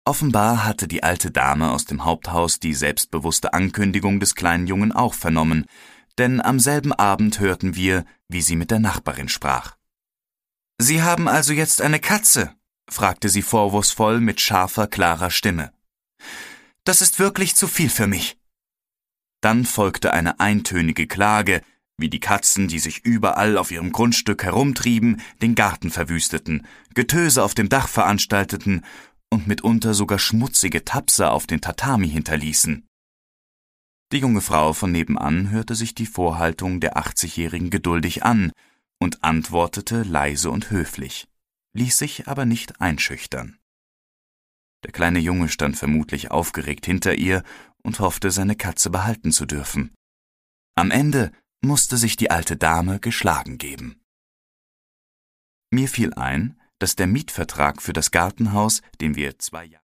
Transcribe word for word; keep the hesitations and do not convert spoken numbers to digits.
Offenbar hatte die alte Dame aus dem Haupthaus die selbstbewusste Ankündigung des kleinen Jungen auch vernommen, denn am selben Abend hörten wir, wie sie mit der Nachbarin sprach. »Sie haben also jetzt eine Katze?« fragte sie vorwurfsvoll mit scharfer, klarer Stimme. »Das ist wirklich zu viel für mich.« Dann folgte eine eintönige Klage, wie die Katzen, die sich überall auf ihrem Grundstück herumtrieben, den Garten verwüsteten, Getöse auf dem Dach veranstalteten und mitunter sogar schmutzige Tapser auf den Tatami hinterließen. Die junge Frau von nebenan hörte sich die Vorhaltung der achtzigjährigen geduldig an und antwortete leise und höflich, ließ sich aber nicht einschüchtern. Der kleine Junge stand vermutlich aufgeregt hinter ihr und hoffte, seine Katze behalten zu dürfen. Am Ende musste sich die alte Dame geschlagen geben. Mir fiel ein, dass der Mietvertrag für das Gartenhaus, den wir zwei Jahre